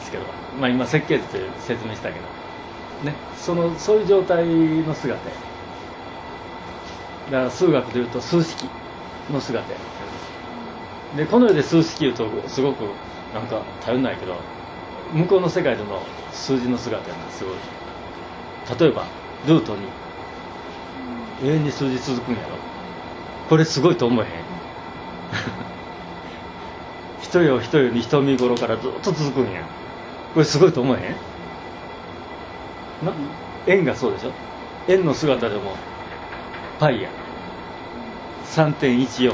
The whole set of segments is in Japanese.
ですけど、まあ今設計図という説明したけどね、そういう状態の姿や。だから数学でいうと数式の姿や。でこの世で数式言うとすごくなんか頼んないけど、向こうの世界での数字の姿やな、すごい。例えばルート2、永遠に数字続くんやろ。これすごいと思えへん？一夜一夜に一見頃からずっと続くんや。これすごいと思えへん？な、円がそうでしょ。円の姿でもパイや 3.14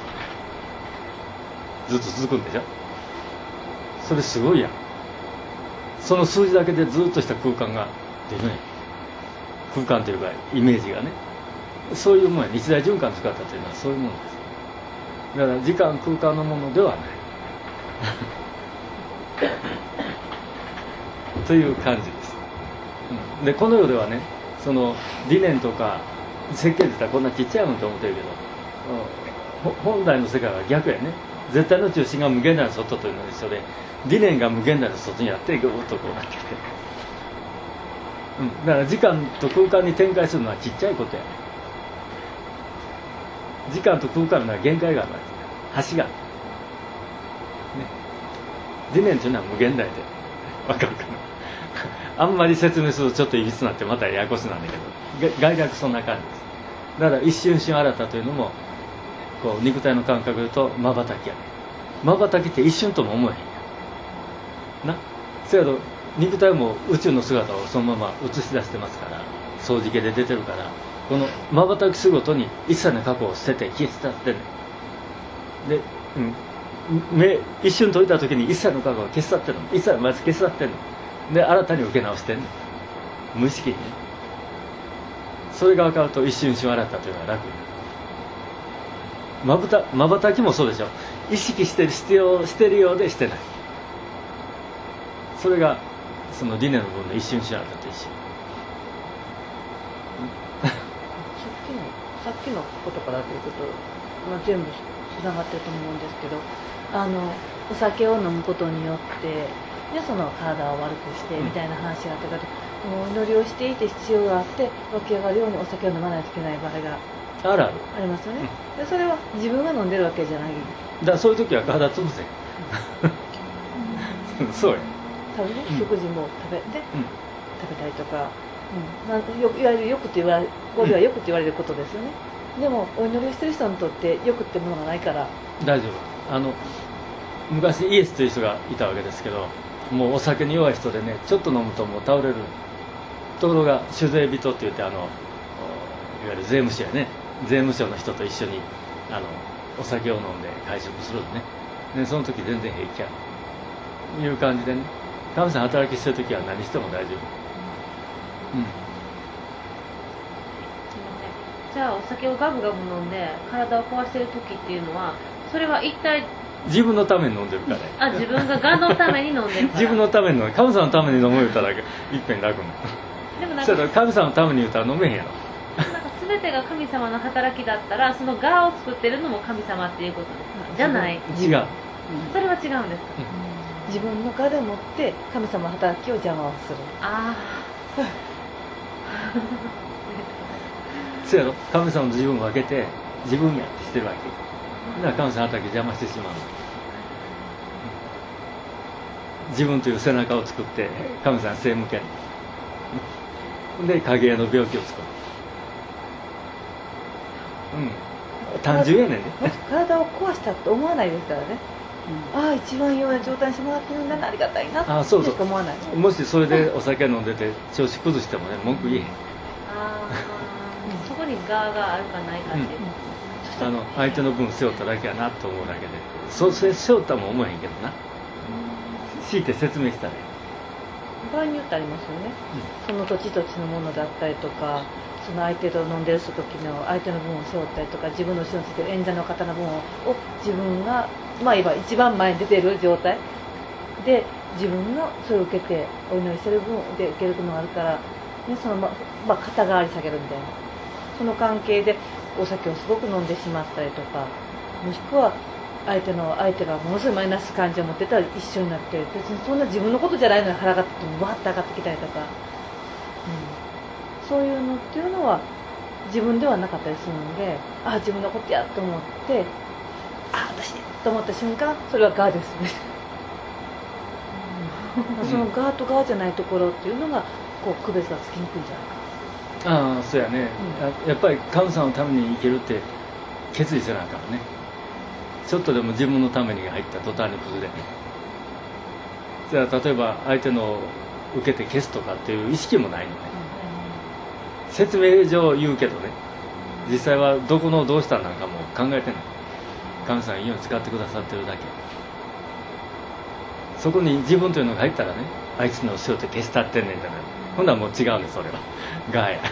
ずっと続くんでしょ。それすごいやん。その数字だけでずっとした空間が出るね。空間というかイメージがね、そういうもんや。日大循環の姿というのはそういうものです。だから時間空間のものではないという感じです。でこの世ではね、その理念とか設計って言ったらこんなちっちゃいもんと思ってるけど、本来の世界は逆やね。絶対の中心が無限なる外というのと一緒で、理念が無限なる外にあってぐーっとこうなってきて、だから時間と空間に展開するのはちっちゃいことや。時間と空間には限界があるわけ。橋がある、ね、理念というのは無限大でわかるかなあんまり説明するとちょっといびつになってまたややこしなんだけど、概略そんな感じです。だから一瞬瞬新たというのもこう肉体の感覚で言うとまばたきやね。まばたきって一瞬とも思えへんやな。せやと肉体も宇宙の姿をそのまま映し出してますから、相似形で出てるから、このまばたきするごとに一切の過去を捨てて消し去ってんねん。で、目一瞬閉じた時に一切の過去を消し去ってんの。一切まず消し去ってんの。で新たに受け直してんねん。無意識にね。それが分かると一瞬瞬新たというのは楽になる。まばたきもそうでしょ。意識してるようでしてない。それがその理念の部分の一瞬瞬新たと一緒。 さっきのことからということ、全部つながってると思うんですけど、お酒を飲むことによってでその体を悪くしてみたいな話があったけど、お祈りをしていて必要があって湧き上がるようにお酒を飲まないといけない場合がありますよね。でそれは自分が飲んでるわけじゃない。 だからそういう時は体潰せそうや。 食事も食べたりとか、いわゆるよくって言われる、ここではよくって言われることですよね。でもお祈りをしてる人にとってよくってものがないから大丈夫。昔イエスという人がいたわけですけど、もうお酒に弱い人でね、ちょっと飲むともう倒れる。ところが酒税人って言っていわゆる税務署やね、税務署の人と一緒にお酒を飲んで会食するのね。でその時全然平気やという感じでね、神様働きしてる時は何しても大丈夫。 じゃあお酒をガブガブ飲んで体を壊してる時っていうのは、それは一体自分のために飲んでるからね。 自分が我のために飲んでるから自分のために飲む。神様のために飲む言うたらいっぺん楽になる。 でもそうだ、神様のために言うたら飲めへんやろ。 なんか全てが神様の働きだったら、その我を作ってるのも神様っていうことですか？じゃない。 違う。 それは違うんですか？ 自分の我でもって神様の働きを邪魔をする。 そうやろ。神様と自分を分けて自分やってしてるわけ。だから神様の働き邪魔してしまう。自分という背中を作って神様に背向ける。で影絵の病気を作る。単純やねんね。 体を壊したって思わないですからね。一番いいような状態にしてもらってるんだな、ありがたいなってしか思わない。 もしそれでお酒飲んでて調子崩してもね、文句言えへん。 そこに我があるかないかっていう、 相手の分背負っただけやなと思うだけで、それ背負ったも思えへんけどな。強いて説明したら場合によってありますよね。その土地土地のものだったりとか、その相手と飲んでる時の相手の分を背負ったりとか、自分の後ろについてる演者の方の分を自分が言えば一番前に出てる状態で自分がそれを受けてお祈りしてる分で受けるのがあるから、ね、その肩代わり下げるみたいな、その関係でお酒をすごく飲んでしまったりとか、もしくは相手がものすごいマイナス感情を持ってたら一緒になって別にそんな自分のことじゃないのに腹が立ってもわって上がってきたりとか、そういうのっていうのは自分ではなかったりするので自分のことやと思って私と思った瞬間それはガーですね、そのガーとガーじゃないところっていうのがこう区別がつきにくいんじゃないか。 ああそうやね、やっぱり神様のために生きるって決意せなあかんね。ちょっとでも自分のために入った途端に崩れね。じゃあ例えば相手の受けて消すとかっていう意識もないのね、説明上言うけどね、実際はどこのどうしたなんかも考えてない。神様いいように使ってくださってるだけ。そこに自分というのが入ったらね、あいつの後ろって消したってんねんじゃない。ほんならもう違うね、それはガーや。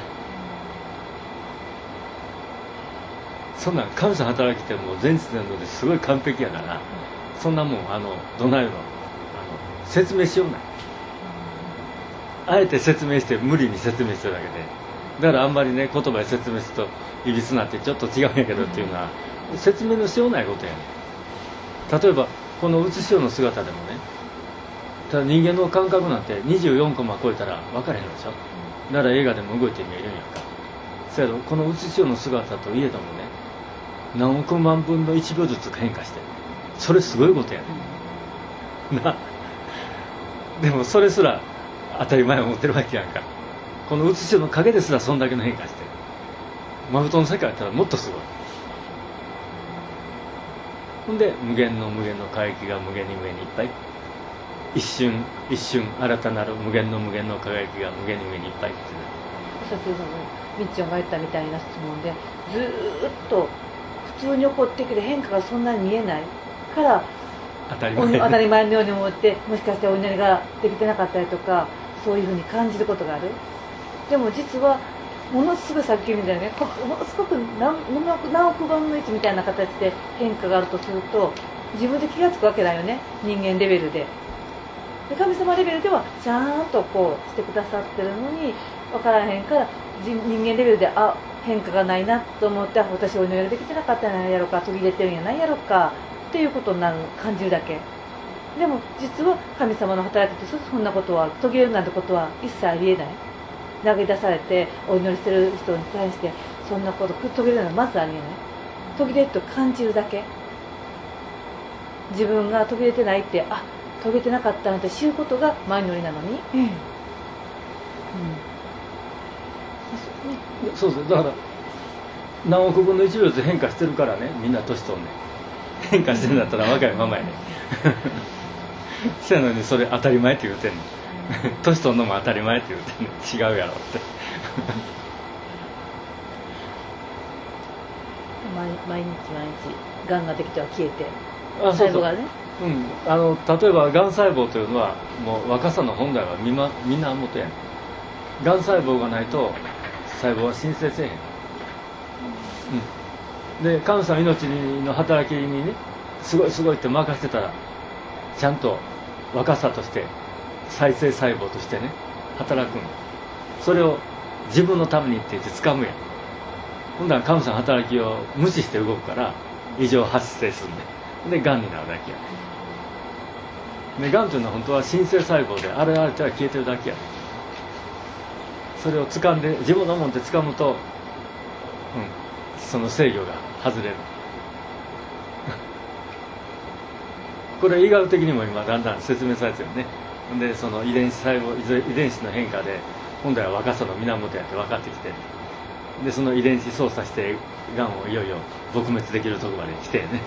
そんなん神様働きってもう全知全能ですごい完璧やから、そんなもんどないの説明しようない。あえて説明して無理に説明してるだけで、だからあんまりね言葉で説明するといびつなってちょっと違うんやけどっていうのは説明のしようないことやね。例えばこのうつしおの姿でもね、ただ人間の感覚なんて24コマ超えたら分からへんでしょ。だから映画でも動いて見えるんやんか。そやけどこのうつしおの姿といえどもね、何億万分の1秒ずつ変化してる。それすごいことやねな。でもそれすら当たり前を持ってるわけやんか。このうつしおの影ですらそんだけの変化してる。マブトの世界やったらもっとすごい。ほんで無限の輝きが無限に上にいっぱい、一瞬一瞬新たなる無限の輝きが無限に上にいっぱいってさっきみっちゃんが言ったみたいな質問で、ずーっと普通に起こってきて変化がそんなに見えないから当たり前のように思って、もしかしてお祈りができてなかったりとかそういうふうに感じることがある。でも実はものすごいさっきみたいなね、ものすごく何億分の1みたいな形で変化があるとすると自分で気が付くわけだよね、人間レベルで。で神様レベルではちゃんとこうしてくださってるのに分からへんから、人間レベルで変化がないなと思って、私お祈りができてなかったんやろか、途切れてるんやないやろかっていうことになる感じるだけ。でも実は神様の働きとしてそんなことは途切れるなんてことは一切ありえない。投げ出されてお祈りしてる人に対してそんなこと途切れるのはまずありえない。途切れると感じるだけ。自分が途切れてないって途切れてなかったなんて知ることが前乗りなのに、 そうそう、だから何億分の1秒ずつ変化してるからね、みんな年とんねん。変化してるんだったら若いままやねんせやのにそれ当たり前って言うてんの年とんのも当たり前って言うてんの違うやろって毎日がんができては消えて細胞がね、 例えばがん細胞というのはもう若さの本来はみんな元やねん。がん細胞がないと細胞は新生せえへん、で神様命の働きにねすごいって任せてたらちゃんと若さとして再生細胞としてね働くの。それを自分のためにって言って掴むやん。ほんなら神様の働きを無視して動くから異常発生するんでがんになるだけや。でがんというのは本当は新生細胞であれあれては消えてるだけや。それを掴んで自分のもんって掴むと、その制御が外れるこれ医学的にも今だんだん説明されてるね。でその遺伝子の変化で本来は若さの源やって分かってきて、でその遺伝子操作してがんをいよいよ撲滅できるところまで来てね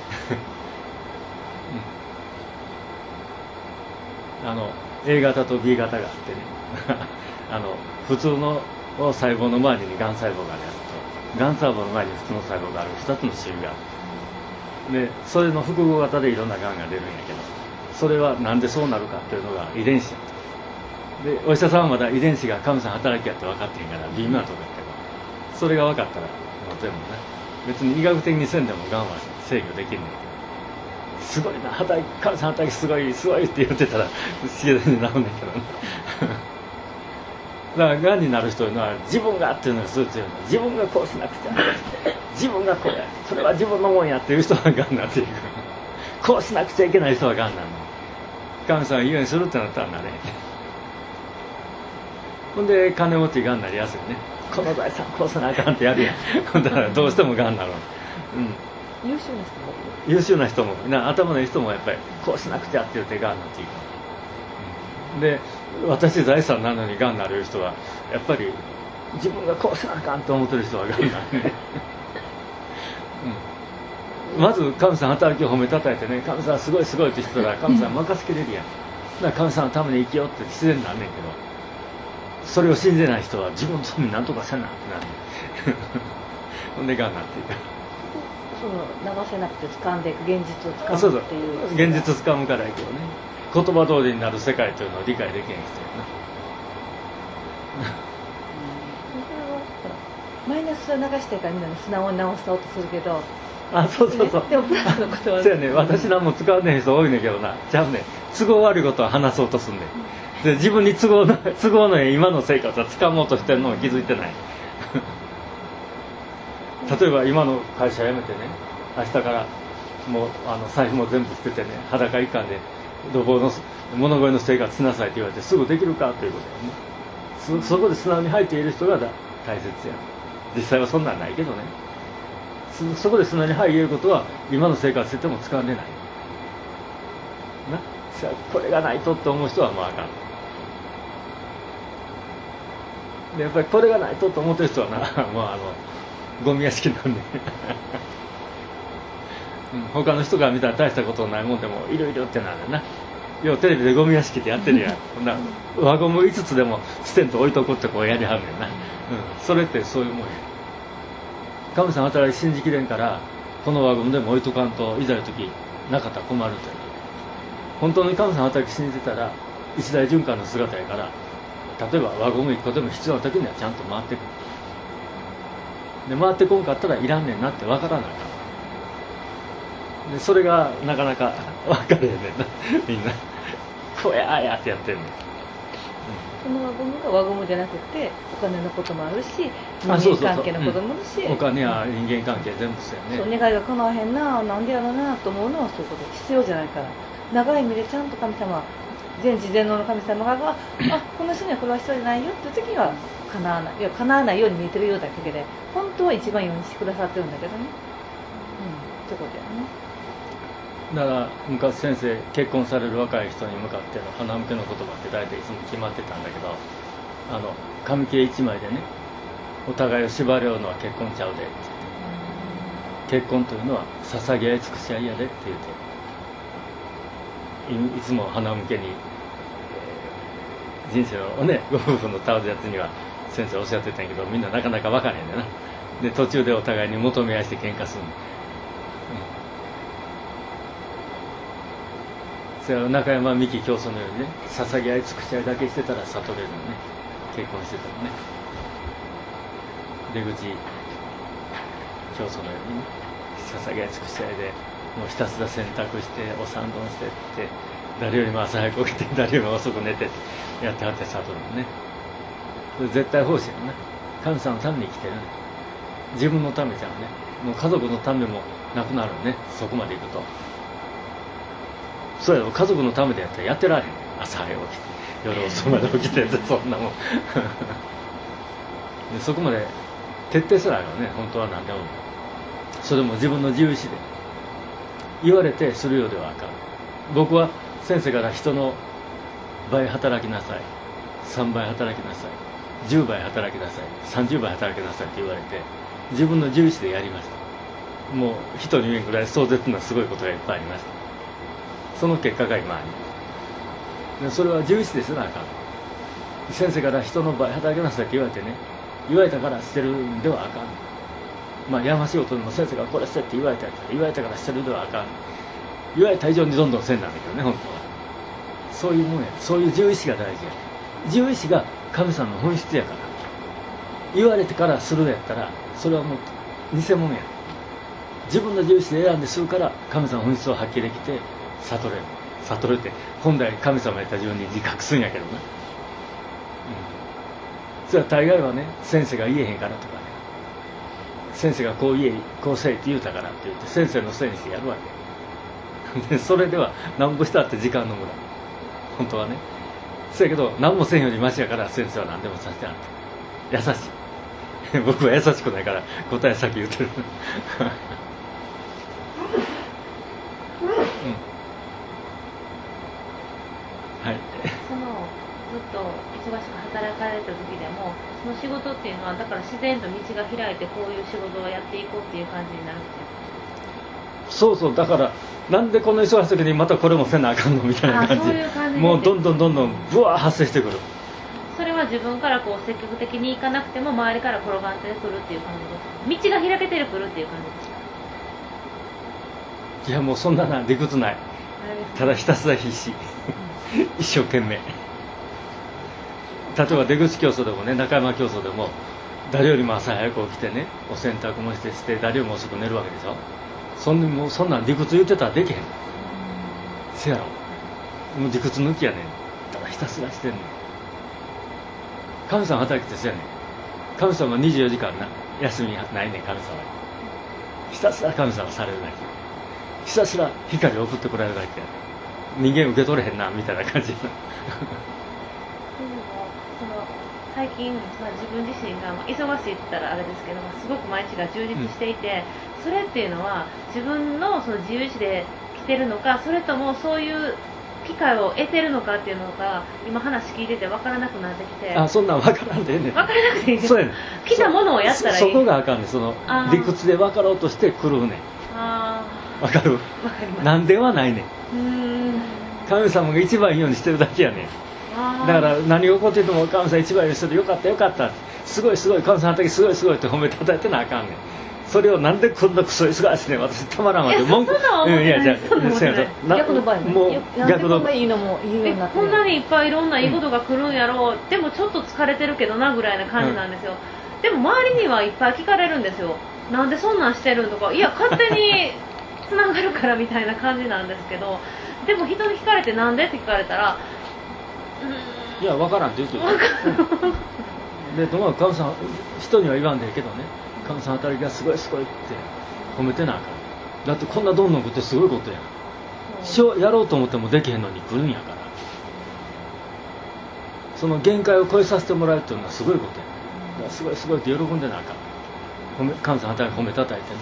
A 型と B 型があってね普通の細胞の周りにがん細胞があるやつとがん細胞の周りに普通の細胞がある2つの種類がある。でそれの複合型でいろんながんが出るんやけど、それはなんでそうなるかっていうのが遺伝子やと。でお医者さんはまだ遺伝子が神様働きやって分かってへんから微妙なとこやけど、それが分かったらもう全部ね、別に医学的にせんでもがんは制御できるんだけど、すごいな神様働きすごいって言ってたら自然に治るんだけどねだからがんになる人は自分がっていうのがすごい強いの。自分がこうしなくちゃ、自分がこうや、それは自分のもんやっていう人はがんになっていく。こうしなくちゃいけない人はがんなの。神様が言うようにするってなったらなれ。ほんで金持ちがんになりやすいね。この財産こうせなあかんってやるやん。だからどうしてもがんになる。 優秀な人も優秀な人も頭のいい人もやっぱりこうしなくちゃって言ってがんになっていく。で私財産なのにがんになる人はやっぱり自分がこうしなあかんと思ってる人はがんになるね。まず神様働きを褒めたたえてね、神様すごいすごいって言ったら神様任せきれるやん。だから神様のために生きようって自然になんねんけど、それを信じない人は自分のために何とかせなってなる。ほんでがんになっていく。 その流せなくて掴んでいく、現実を掴そうそうむっていう。 現実掴むからいいけどね、言葉通りになる世界というのを理解できへん人やな。 マイナスを流してるからみんな素直に直そうとするけど、 そうそうそう、 ね、でもプラスのことはそうやね、私らも使わねえ人多いねんけどな、ちゃうねん、都合悪いことは話そうとすんねん。で自分に都合のいい今の生活は掴もうとしてるのを気づいてない。例えば今の会社辞めてね、明日からもう財布も全部捨ててね、裸一貫で土房の物乞いの生活しなさいって言われてすぐできるかということやね。そこで素直に入っている人が大切や。実際はそんなんないけどね、そこで素直に入れることは今の生活してても掴んでないな。これがないとって思う人はもうあかん。でやっぱりこれがないとって思ってる人はな、もうゴミ屋敷なんで、他の人が見たら大したことないもんでもいろいろってなるな。ようテレビでゴミ屋敷ってやってるやん。こんな輪ゴム5つでも捨てんと置いとこってこうやりはんねんな。それってそういうもんや。神様働き信じきれんから、この輪ゴムでも置いとかんといざの時なかったら困るという。本当に神様働き信じてたら一大循環の姿やから、例えば輪ゴム1個でも必要な時にはちゃんと回ってくる。で回ってこんかったらいらんねんなって分からないから。でそれがなかなか分かれへんねんな、みんな。こうやーやってやってんねん。 その輪ゴムが輪ゴムじゃなくてお金のこともあるし、人間関係のこともあるし、 お金や人間関係全部そうやね。 そう願いが叶わへんな、なんでやろなと思うのはそういうこと、必要じゃないから。長い目でちゃんと神様、全知全能の神様がこの人にはこれは必要じゃないよっていう時には叶わない、いや叶わないように見えてるようだけで、本当は一番ようにしてくださってるんだけどね。ってことやね。 だから昔先生結婚される若い人に向かっての花向けの言葉って大体いつも決まってたんだけど、紙切れ1枚でね、お互いを縛り合うのは結婚ちゃうでって言って、結婚というのは捧げ合い尽くし合いやでって言って、いつも花向けに、人生をねご夫婦の倒るやつには先生おっしゃってたんやけど、みんななかなか分からへんねんな。で途中でお互いに求め合いして喧嘩するの。それは中山美紀教祖のようにね、捧げ合い尽くし合いだけしてたら悟れるのね。結婚してたらね、出口教祖のようにね、捧げ合い尽くし合いでもうひたすら洗濯してお産丼してって、誰よりも朝早く起きて誰よりも遅く寝てってやってはって悟るのね。それ絶対奉仕やな。神様のために生きてるね。自分のためじゃんね。もう家族のためもなくなるね、そこまでいくと。そうやろ、家族のためでやったらやってられへん。朝早く起きて夜遅まで起きてってそんなもん。でそこまで徹底すらあるよね、本当は何でも。それも自分の自由意志で言われてするようではあかん。僕は先生から人の倍働きなさい、3倍働きなさい、10倍働きなさい、30倍働きなさいって言われて、自分の自由意志でやりました。もう人に言えんくらい壮絶なすごいことがいっぱいありました。その結果が今ある。それは自由意志ですなあかん。先生から人の倍働きなさいって言われてね、言われたから捨てるんではあかん。まあやましいことでも先生がこれ捨てって言われたから捨てるではあかん。言われた以上にどんどんせんなんだけどね、本当は。そういうもんや。そういう自由意志が大事や。自由意志が神様の本質やから。言われてからするやったら、それはもう偽物や。自分の自由意志で選んでするから神様の本質を発揮できて悟れる。悟れて本来神様やった自分に自覚するんやけどな。 それは大概はね先生が言えへんからとかね、先生がこう言えこうせいって言うたからって言って先生のせいにしてやるわけで、それでは何ぼしたって時間の無駄、本当はね。そやけど何もせんよりマシやから先生は何でもさせてあって優しい僕は優しくないから答え先言うてるはい、 そのずっと忙しく働かれた時でもその仕事っていうのはだから自然と道が開いてこういう仕事をやっていこうっていう感じになるっていう。 そうそう、だからなんでこの忙しい時にまたこれもせなあかんのみたいな感じそういう感じでもうどんどんブワー発生してくる。 それは自分からこう積極的に行かなくても周りから転がってくるっていう感じですか。道が開けてくるっていう感じですか。 いやもうそんなな理屈ない、ただひたすら必死一生懸命。例えば出口競争でもね、中山競争でも誰よりも朝早く起きてね、お洗濯もして誰よりも遅く寝るわけでしょ。そんなん理屈言ってたらできへん。せやろ、もう理屈抜きやねん。ただひたすらしてんねん。神様働きってせやねん。神様は24時間な休みないねん。神様にひたすら神様されるだけ、ひたすら光を送ってこられるだけやねん。人間受け取れへんなみたいな感じでもその最近、自分自身が忙しいって言ったらあれですけどすごく毎日が充実していて、それっていうのは自分のその自由意志で来てるのか、それともそういう機会を得てるのかっていうのが今話聞いてて分からなくなってきて。 あ、そんなん分からんでええねん。 分からなくていいです。 そうやねん。 来たものをやったらいい。 そこがあかんねん。その理屈で分かろうとして来るねん。 あ分かる。 分かります。 なんではないねん。神様が一番いいようにしてるだけやねん。だから何が起こってても神様一番いいようにしてる、よかったよかった、すごいすごい、神様の時すごいすごいって褒めたたえてなあかんねん。それをなんでこんなクソ忙しいねん、私たまらんわって文句。いやじゃあ逆の場合もう逆の場合いいのも言うようになってこんなにいっぱいいろんないいことが来るんやろう、でもちょっと疲れてるけどなぐらいな感じなんですよ、でも周りにはいっぱい聞かれるんですよ。なんでそんなんしてるんとか、いや勝手につながるからみたいな感じなんですけど、でも人に聞かれてなんでって聞かれたら、 いや分からんって言うてるで、ともかく神様人には言わんでええけどね、神様働きがすごいすごいって褒めてなあかん。だってこんなどんどん食ってすごいことやん。やろうと思ってもできへんのに来るんやから、その限界を超えさせてもらうっていうのはすごいことやん。だからすごいすごいって喜んでなあかん。神様働き褒めたたいてね、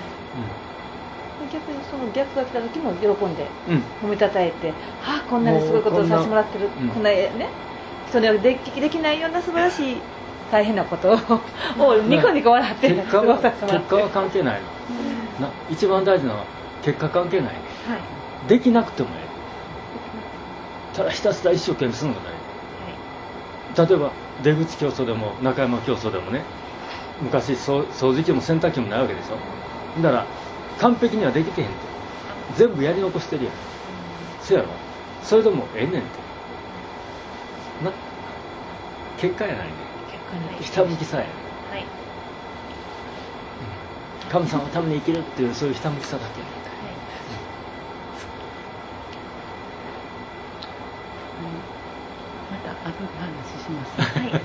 逆にその逆が来た時も喜んでうん、 褒めたたえて、はあこんなにすごいことをさせてもらってる、こんなね人にはできないような素晴らしい大変なことをニコニコ笑って結果は過ごさせてもらってる。 関係ないの、一番大事なのは結果関係ない、 はい、 できなくてもええ、ただひたすら一生懸命するのが大事。例えば出口競争でも中山競争でもね、昔掃除機も洗濯機もないわけでしょ。だから完璧にはできてへんって、全部やり残してるやん。そやろ、それでもええねんってな、結果やないねん、ひたむきさや、 はい、 神様のために生きるっていうそういうひたむきさだけやねん。 また後で話します。 はい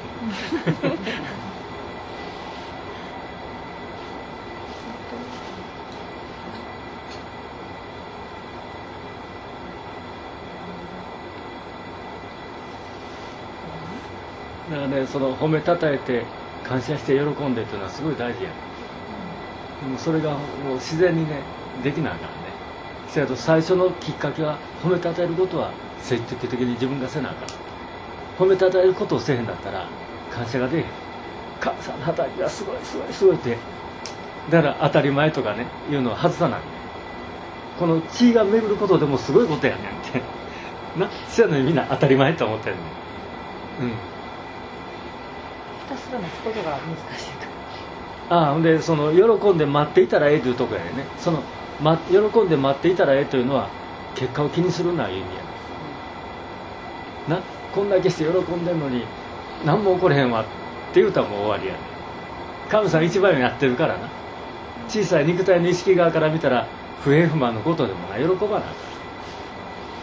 だからね、その褒めたたえて感謝して喜んでっていうのはすごい大事やね、でもそれがもう自然にねできなあかんね。せやと最初のきっかけは褒めたたえることは積極的に自分がせなあかん。褒めたたえることをせえへんだったら感謝が出えへん。神様の働きがすごいすごいすごいって、だから当たり前とかねいうのは外さない。この血が巡ることでもすごいことやねんってな、そういうのにみんな当たり前と思ってるねん。ひたすら待つことが難しいと。 ほんでその喜んで待っていたらええというところやね。その、喜んで待っていたらええというのは結果を気にするないう意味やな。こんだけして喜んでるのに何も起これへんわって言うたらもう終わりやね。神様一番にやってるからな。小さい肉体の意識側から見たら不平不満のことでもない、喜ばなあか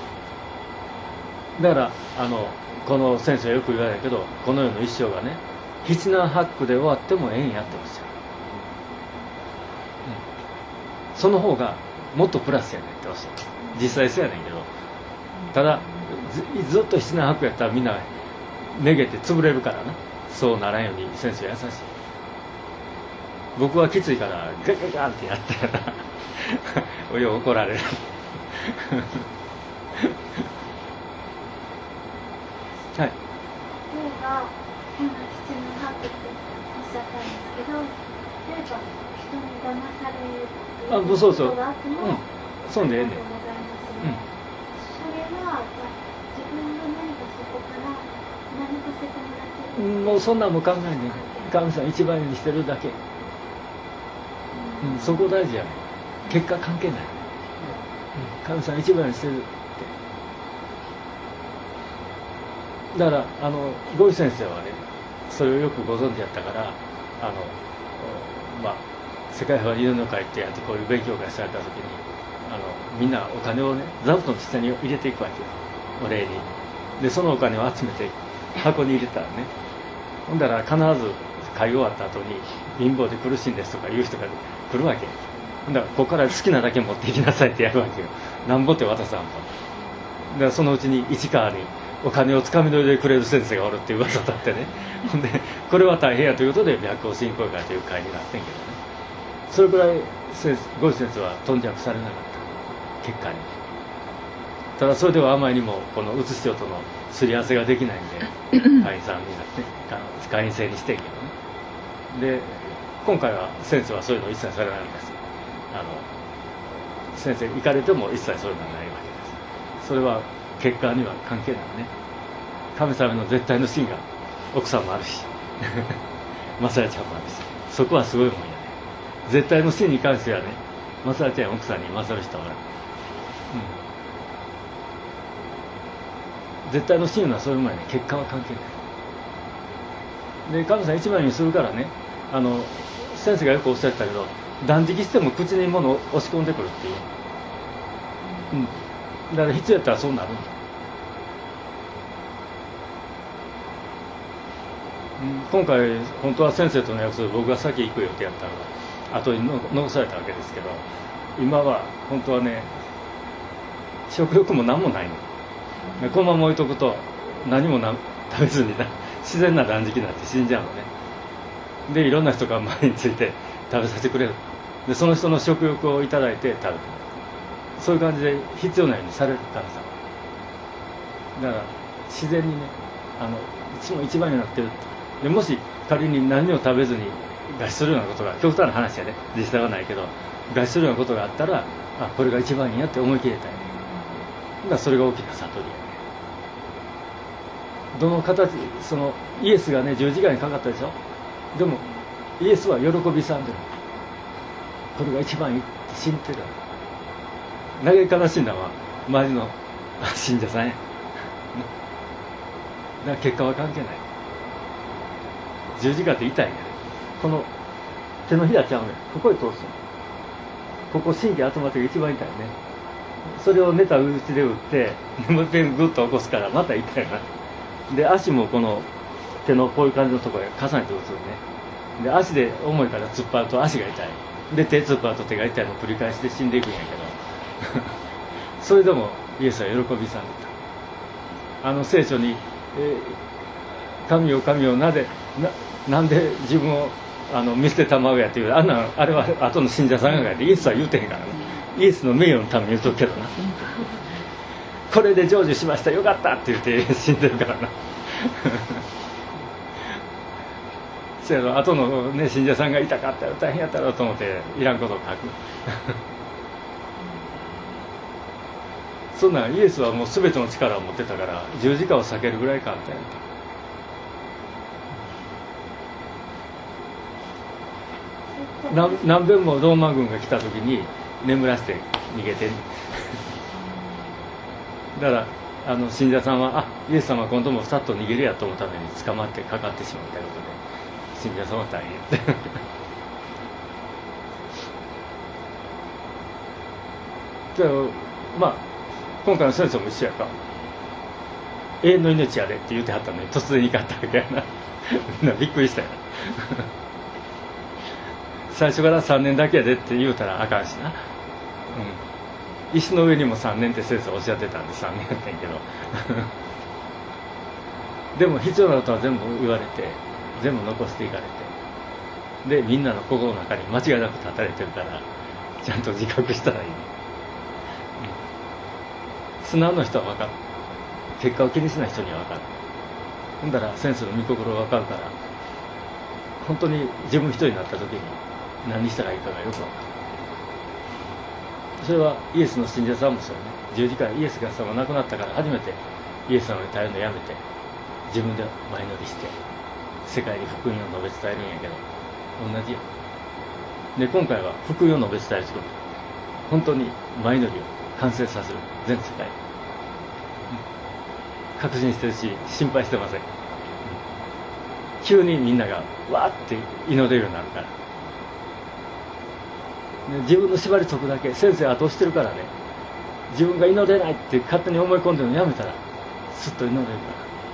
ん。だからこの先生はよく言われるけど、この世の一生がね七難八苦で終わってもええんやっておっしゃる、その方がもっとプラスやねんっておっしゃる。実際そうやねんけど、ただずっと七難八苦やったらみんなめげて潰れるからな。そうならんように先生優しい。僕はきついからガンガンガンってやっておよ怒られるはい。 例えば今七難八苦っておっしゃったんですけど、例えば人に騙されるそうそうことがあっても、 そうねええねん。 ありがとうございますね。それは自分が何かそこから学ばせてもらってる。 もうそんなんも考えねん。神様一番にしてるだけ、そこ大事やねん。結果関係ない、神様一番にしてるって。だからゴイ先生はねそれをよくご存知やったから、世界平和祈りの会ってやってこういう勉強会された時にみんなお金をね座布団の下に入れていくわけよ、お礼に。でそのお金を集めて箱に入れたらね、ほんだら必ず会終わった後に貧乏で苦しいんですとか言う人が来るわけ。ほんだらここから好きなだけ持っていきなさいってやるわけよ。なんぼって渡さんと。だからそのうちに市川にお金をつかみ取りでくれる先生がおるっていう噂だってね。ほんでこれは大変やということで白光振興会という会になってんけどね。それくらいゴイ先生は頓着されなかった結果に。ただそれではあまりにもこのうつ師匠とのすり合わせができないんで会員さんになって会員制にしてんけどね。で今回は先生はそういうの一切されないんです。先生行かれても一切そういうのはないわけです。それは結果には関係ないね。神様の絶対の真が奥さんもあるしマサヤちゃんもあるし、そこはすごいもんやね。絶対の真に関してはね、マサヤちゃん奥さんに勝る人はおらん、絶対の真はそういうもんやね。結果は関係ない。で神様一番にするからね、先生がよくおっしゃったけど、断食しても口に物を押し込んでくるっていう、だから必要やったらそうなるんだ。今回本当は先生との約束で僕が先行くよってやったのが後に残されたわけですけど、今は本当はね食欲も何もないの。このまま置いとくと何も食べずに自然な断食になって死んじゃうのね。でいろんな人が前について食べさせてくれる。でその人の食欲をいただいて食べて、そういう感じで必要なようにされるからさ。だから自然にねいつも一番になってるって。でもし仮に何を食べずに餓死するようなことが、極端な話やね、実際はないけど餓死するようなことがあったら、これが一番いいやって思い切れたいね。だからそれが大きな悟りやね。どの形、イエスがね十字架にかかったでしょ。でもイエスは喜びさんでる。これが一番いいって信じてる。嘆かなしんだのは周りの信者さんや。だから結果は関係ない。十字架って痛いんやね。この手のひらちゃうねん。ここへ通すの。ここ神経集まって一番痛いね。それを寝たうちで打ってもう一遍グッと起こすからまた痛いな。で足もこの手のこういう感じのところへ重ねて打つのね。で足で重いから突っ張ると足が痛い。で手突っ張ると手が痛いのを繰り返して死んでいくんやけどそれでもイエスは喜びさんだ。聖書に、神よ神よなんで自分を見捨てたまうやっていう、あれは後の信者さんがイエスは言うてへんからね。イエスの名誉のために言うとくけどなこれで成就しましたよかったって言って死んでるからなそやろ、後の、ね、信者さんが痛かったよ大変やったろうと思っていらんことを書くそんなんイエスはもう全ての力を持ってたから十字架を避けるぐらい簡単やった。何遍もローマ軍が来た時に眠らせて逃げてだから信者さんはイエス様は今度もさっと逃げるやと思ったのに捕まってかかってしまったことで信者さんは大変でも今回の先生も一緒やか。 永遠の命やでって言ってはったのに突然怒ったわけやなみんなびっくりしたよ最初から3年だけやでって言うたらあかんしな、石の上にも3年って先生おっしゃってたんで3年やったんやけどでも必要なことは全部言われて全部残していかれて、でみんなの心の中に間違いなく立たれてるからちゃんと自覚したらいい、素直な人は分かる、結果を気にしない人には分かる。ほんだら先生の御心が分かるから、本当に自分一人になった時に何したらいいかがよく分かる。それはイエスの信者さんもそうね。十字架イエスが様亡くなったから初めてイエス様に頼るのやめて自分で前乗りして世界に福音を述べ伝えるんやけど、同じよ。で今回は福音を述べ伝える仕事、本当に前乗りを完成させる、全世界、確信してるし心配してません、急にみんながわーって祈れるようになるから、で自分の縛り解くだけ、先生後押してるからね、自分が祈れないって勝手に思い込んでるのやめたらすっと祈れるから、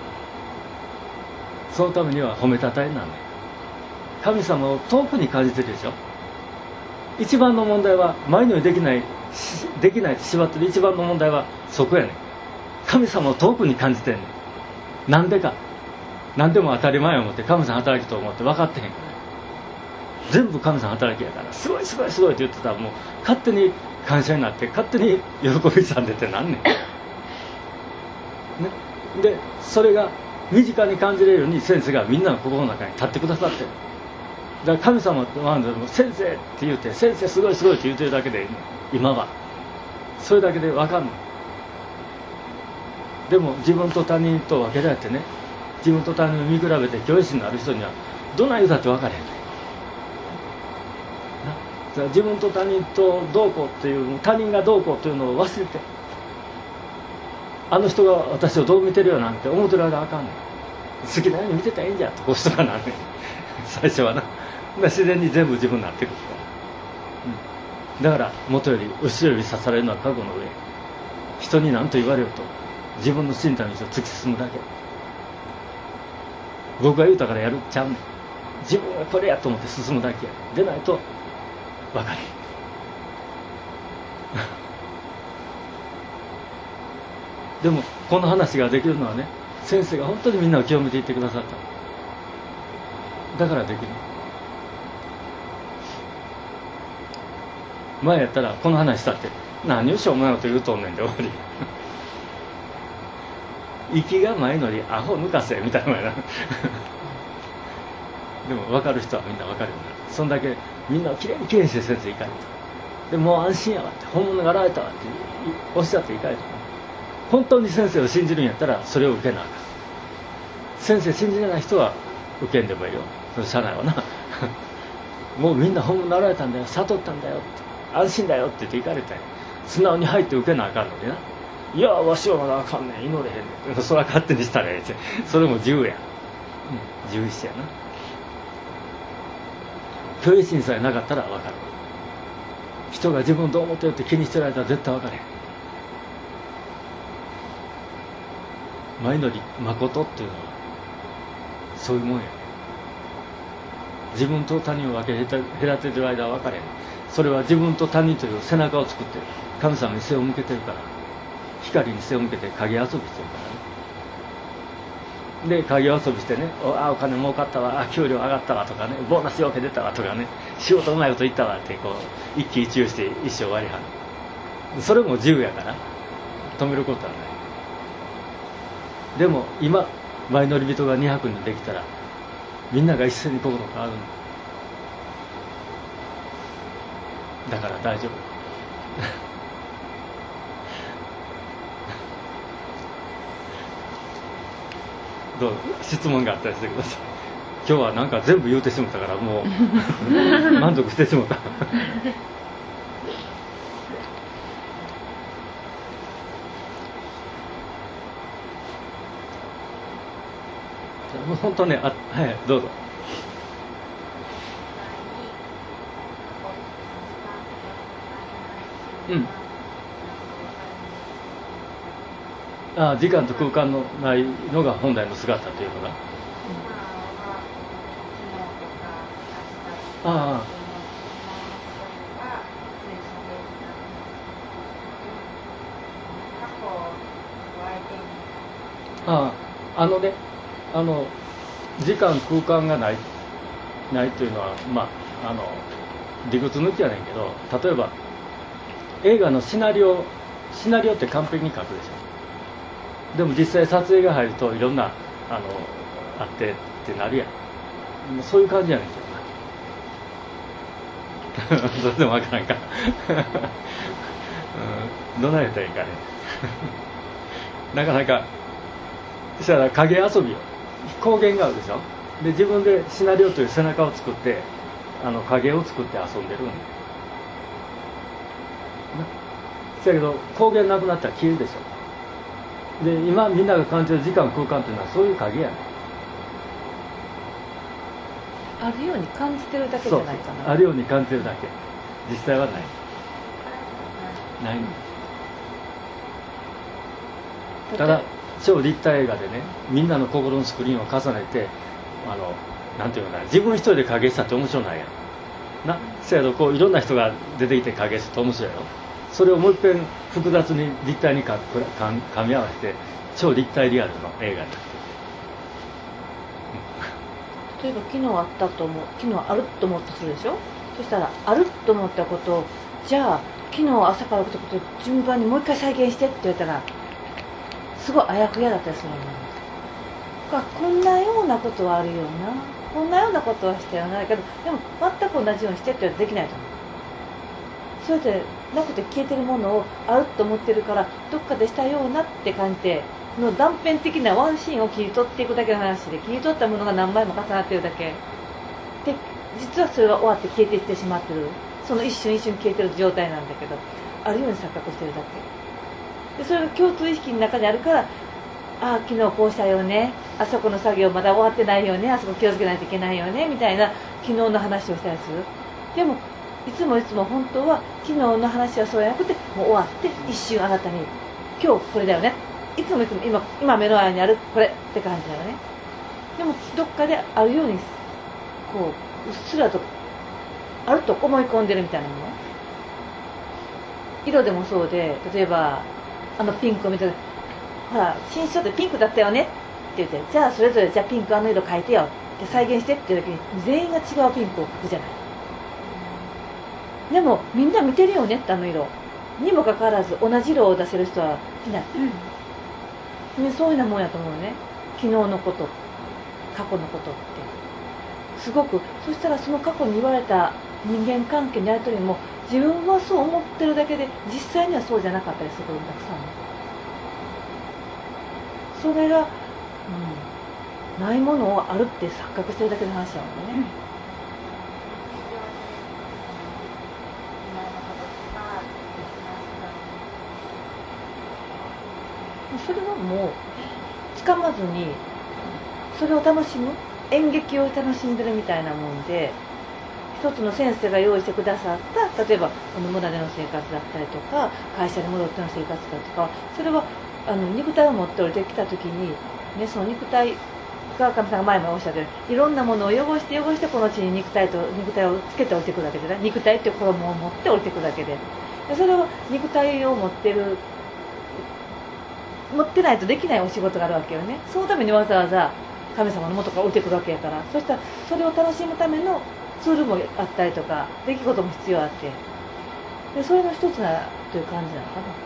そのためには褒めたたえなんね。神様を遠くに感じてるでしょ。一番の問題は前のようにできないって縛ってる一番の問題はそこやねん。神様を遠くに感じてんねん。なんでか、何でも当たり前を思って神様働きと思って分かってへんから、全部神様働きやから、すごいすごいすごいって言ってたらもう勝手に感謝になって勝手に喜びさんでってなんねん、ね、でそれが身近に感じれるように先生がみんなの心の中に立ってくださってる。だから神様は先生って言って、先生すごいすごいって言ってるだけで今はそれだけで分かんない。でも自分と他人と分けられてね、自分と他人を見比べて教師になる人にはどない言うたって分かれへんねん。自分と他人とどうこうっていう、他人がどうこうというのを忘れて、あの人が私をどう見てるよなんて思ってる間あかんねん。好きなように見てたらいいんじゃんとこう人がなんねん最初はな。自然に全部自分になってくるから、だから元より後ろより刺されるのは覚悟の上、人に何と言われると自分の信じた道を突き進むだけ。僕が言うたからやるちゃうねん。自分がこれやと思って進むだけや。でないと分かるでもこの話ができるのはね、先生が本当にみんなを清めていってくださった。だからできる。前やったらこの話したって何をしょうもないこと言うとんねんで終わり息が前乗りアホ抜かせみたいなでも分かる人はみんな分かるようになる。そんだけみんなをきれいにして先生行かれた。でもう安心やわって、本物が現れたわっておっしゃって行かれた。本当に先生を信じるんやったらそれを受けなあかん。先生信じれない人は受けんでもいいよ、その社内はなもうみんな本物現れたんだよ、悟ったんだよって、安心だよって言って行かれたよ。素直に入って受けなあかんのにな。いやわしはまだあかんねん、祈れへんねん、それは勝手にしたらええって、それも自由や、自由意志やな。虚栄心さえなかったら分かる。人が自分どう思ってるって気にしてる間は絶対分かれへん。前乗り誠っていうのはそういうもんや。自分と他人を分け隔ててる間は分かれへん。それは自分と他人という背中を作って神様に背を向けてるから、光に背を向けて影遊びしてるからね。で影遊びしてね、お金儲かったわ、給料上がったわとかね、ボーナス要件出たわとかね、仕事うまいこといったわってこう一喜一憂して一生終わりはん。それも自由やから止めることはない。でも今前乗り人が200人できたらみんなが一斉に心が変わるのだから大丈夫どう質問があったりしてください。今日はなんか全部言うてしまったからもう満足してしまったもう本当ね、はい、どうぞ。 時間と空間のないのが本来の姿というのが。ああ。時間空間がないというのは、理屈抜きやねんけど、例えば映画のシナリオって完璧に書くでしょ。でも実際撮影が入るといろんなあってってなるやん。もうそういう感じやねんけどなそれでもわからんかどないやったらいいかねなかなかしたら影遊びよ、光源があるでしょ。で自分でシナリオという背中を作って影を作って遊んでるんだ。だけど光源なくなったら消えるでしょ。で今みんなが感じる時間空間というのはそういう影やねん。 あるように感じてるだけじゃないかな。 そうあるように感じてるだけ、実際はないただ超立体映画でね、みんなの心のスクリーンを重ねてなんていうのかな、自分一人で影したって面白ないやんな。せやどこういろんな人が出てきて影したって面白いよ。それをもう一遍複雑に立体に噛み合わせて超立体リアルの映画になって例えば昨日あると思ったとするでしょ。そしたらあると思ったことを、じゃあ昨日朝から起きたことを順番にもう一回再現してって言われたらすごいあやふやだったりするの。こんなようなことはあるよな、こんなようなことはしてはないけど、でも全く同じようにしてって言われたらできないと思う。それでなくて消えてるものをあると思ってるからどっかでしたようなって感じでの断片的なワンシーンを切り取っていくだけの話で、切り取ったものが何枚も重なってるだけで、実はそれが終わって消えていってしまってる、その一瞬一瞬消えてる状態なんだけど、あるように錯覚してるだけで、それが共通意識の中にあるから、ああ昨日こうしたよね、あそこの作業まだ終わってないよね、あそこ気をつけないといけないよねみたいな昨日の話をしたりする。でもいつも本当は昨日の話はそうじゃなくて、もう終わって一瞬あなたに今日これだよね、いつも今目の前にあるこれって感じだよね。でもどっかであるようにこううっすらとあると思い込んでるみたいなもの。色でもそうで、例えばピンクを見て、ほら新書ってピンクだったよねって言って、じゃあそれぞれじゃあピンクの色描いてよって再現してっていう時に全員が違うピンクを描くじゃない。でもみんな見てるよねって色にもかかわらず同じ色を出せる人はいない、そういうようなもんやと思うね。昨日のこと過去のことってすごく、そしたらその過去に言われた人間関係のやり取りも自分はそう思ってるだけで実際にはそうじゃなかったりすることもたくさんある。それが、ないものをあるって錯覚してるだけの話なのね、それはもうつかまずにそれを楽しむ、演劇を楽しんでるみたいなもんで、一つの先生が用意してくださった例えば村での生活だったりとか会社に戻っての生活だとか、それは肉体を持って降りてきた時に、ね、その肉体が神さんが前もおっしゃってる、いろんなものを汚してこの地に肉体をつけて降りてくるだけでね、肉体っていう衣を持って降りてくるだけで、それは肉体を持ってないとできないお仕事があるわけよね。そのためにわざわざ神様の元から降りてくるわけやから、そしたらそれを楽しむためのツールもあったりとか出来事も必要あって、でそれの一つなという感じなのかな、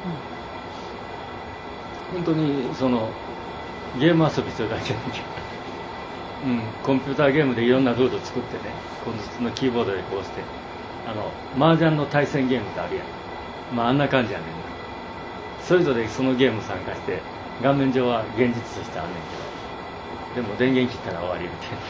本当にゲーム遊びするだけだけど、コンピューターゲームでいろんなルールを作ってね、このキーボードでこうして麻雀の対戦ゲームってあるやん、あんな感じやねんな。それぞれそのゲーム参加して画面上は現実としてあんねんけど、でも電源切ったら終わりみたい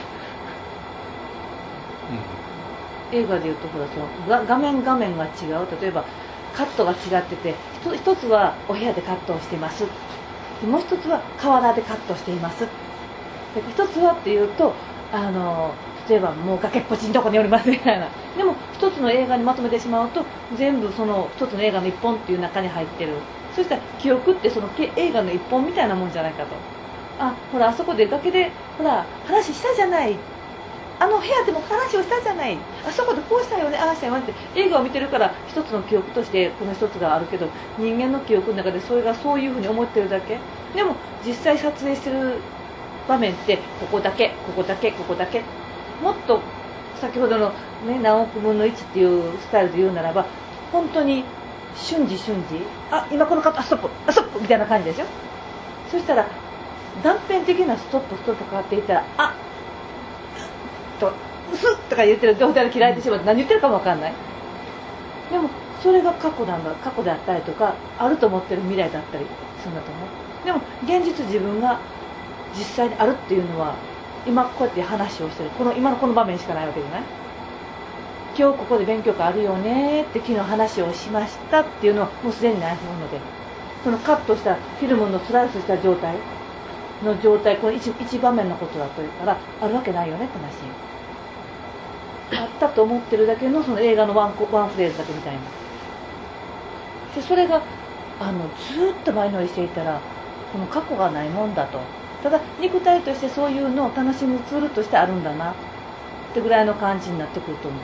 な、 映画でいうとほら画面が違う。例えばカットが違ってて、一つはお部屋でカットをしています、もう一つは河原でカットしています、一つはっていうと例えばもう崖っぽちのとこにおりますみたいな。でも一つの映画にまとめてしまうと全部その一つの映画の一本っていう中に入ってる。 そしたら記憶ってその映画の一本みたいなもんじゃないかと。あ、ほらあそこで崖でほら話したじゃない、あの部屋でも話をしたじゃない、あそこでこうしたよね、ああしたよねって映画を見てるから一つの記憶としてこの一つがあるけど、人間の記憶の中でそれがそういうふうに思ってるだけでも、実際撮影してる場面ってここだけここだけここだけ、もっと先ほどの、ね、何億分の1っていうスタイルで言うならば、本当に瞬時瞬時、あ、今このカット、あ、ストップ、あ、ストップみたいな感じでしょ。そしたら断片的なストップストップかかっていったら、あっとスッとか言ってる状態で切られてしまって何言ってるかも分かんない。でもそれが過去なんだ、過去であったりとかあると思ってる未来だったりするんだと思う。でも現実自分が実際にあるっていうのは、今こうやって話をしてる今のこの場面しかないわけじゃない。今日ここで勉強会あるよねって昨日話をしましたっていうのはもうすでにないもので、そのカットしたフィルムのスライスした状態この 一場面のことだというからあるわけないよねって話。あったと思ってるだけのその映画のワンフレーズだけみたいな。でそれがずっと前乗りしていたらこの過去がないもんだと。ただ肉体としてそういうのを楽しむツールとしてあるんだなってぐらいの感じになってくると思う。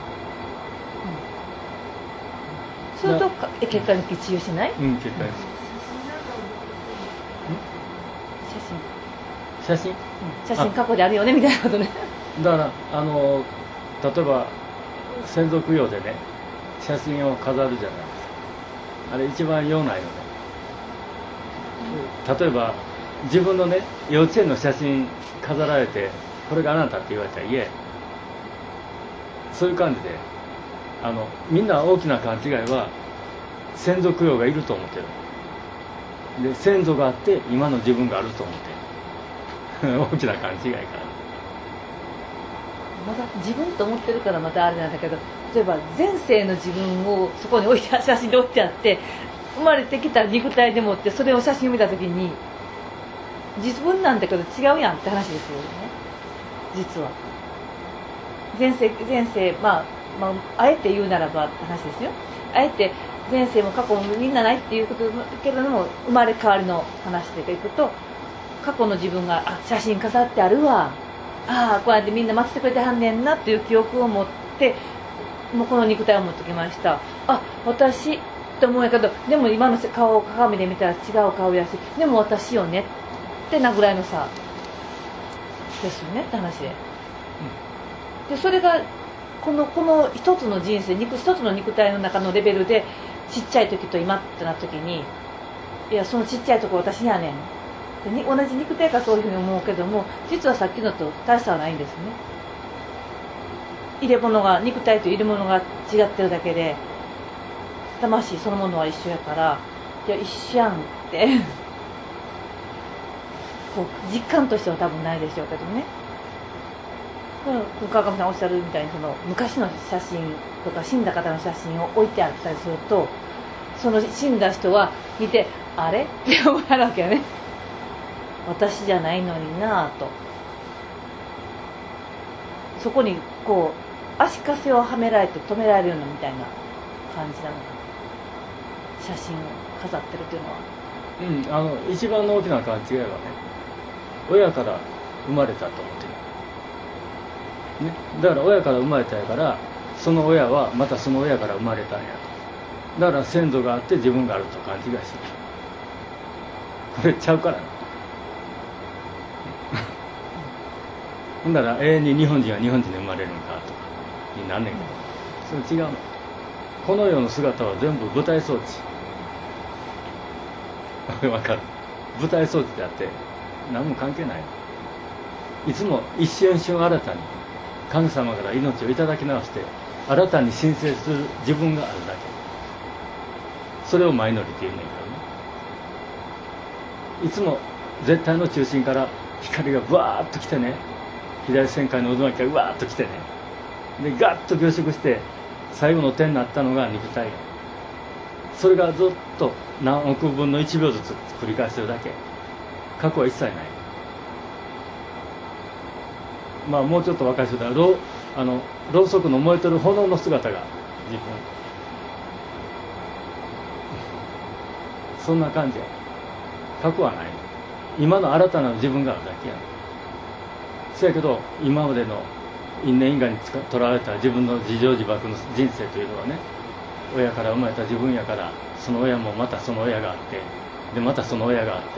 それと結果に一致しない？ うん、結果に。写真写真過去であるよねみたいなことね。 だから例えば先祖供養でね写真を飾るじゃないですか。あれ一番用ないよね。例えば自分のね幼稚園の写真飾られてこれがあなたって言われたらそういう感じでみんな大きな勘違いは先祖供養がいると思ってる。で先祖があって今の自分があると思ってる。大きな勘違いから。 まだ自分と思ってるからまたあれなんだけど、例えば前世の自分をそこに置いて写真で置いてあって生まれてきた肉体でもってそれを写真を見た時に自分なんだけど違うやんって話ですよね。実は前世あえて言うならばって話ですよ。あえて前世も過去もみんなないっていうことだけれども、生まれ変わりの話でいくと過去の自分が写真飾ってあるわ、こうやってみんな待っててくれてはんねんなっていう記憶を持ってもうこの肉体を持ってきました。私って思うやけど、でも今の顔を鏡で見たら違う顔やし、でも私よねってなぐらいの差ですよねって話で、でそれがこの一つの人生一つの肉体の中のレベルでちっちゃい時と今ってなった時に、いやそのちっちゃいとこ私やねんで同じ肉体かそういうふうに思うけども、実はさっきのと大差はないんですね。入れ物が肉体と入れ物が違ってるだけで魂そのものは一緒やから、いや一緒やんってこう実感としては多分ないでしょうけどね。川上さんおっしゃるみたいにその昔の写真とか死んだ方の写真を置いてあったりすると、その死んだ人は見てあれって思うわけよね。私じゃないのになぁと。そこにこう足かせをはめられて止められるようなみたいな感じなのかな、写真を飾ってるっていうのは。 一番の大きな勘違いはね、親から生まれたと思ってる、ね、だから親から生まれたやから、その親はまたその親から生まれたんやと。だから先祖があって自分があると勘違いする。これちゃうからね。ほんだら永遠に日本人は日本人で生まれるんかとかになんねんけど、それ違うの。この世の姿は全部舞台装置。わかる。舞台装置であって何も関係ない。いつも一瞬一瞬新たに神様から命をいただき直して新たに申請する自分があるだけ。それをマイノリティ言うねんからね。いつも絶対の中心から光がブワーッと来てね、左旋回の渦巻きがうわーっと来てね、でガッと凝縮して最後の点になったのが肉体。それがずっと何億分の1秒ずつ繰り返してるだけ。過去は一切ない。もうちょっと若い人だらろうそくの燃えてる炎の姿が自分。 そんな感じや。過去はない。今の新たな自分があるだけや。そやけど今までの因縁因果にとらわれた自分の自情自爆の人生というのはね、親から生まれた自分やから、その親もまたその親があって、でまたその親があって、